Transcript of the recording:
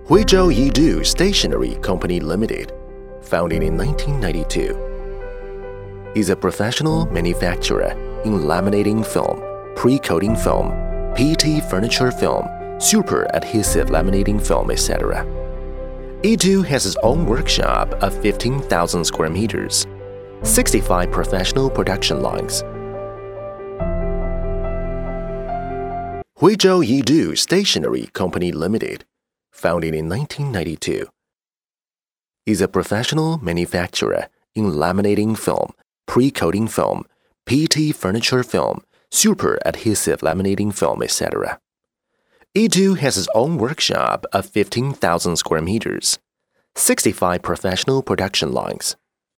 Huizhou Yidu Stationery Company Limited, founded in 1992, is a professional manufacturer in laminating film, pre-coating film, PET furniture film, super adhesive laminating film, etc. Yidu has its own workshop of 15,000 square meters, 65 professional production lines. Huizhou Yidu Stationery Company Limited, founded in 1992, is a professional manufacturer in laminating film, pre-coating film, PET furniture film, super adhesive laminating film, etc. Yidu has its own workshop of 15,000 square meters, 65 professional production lines.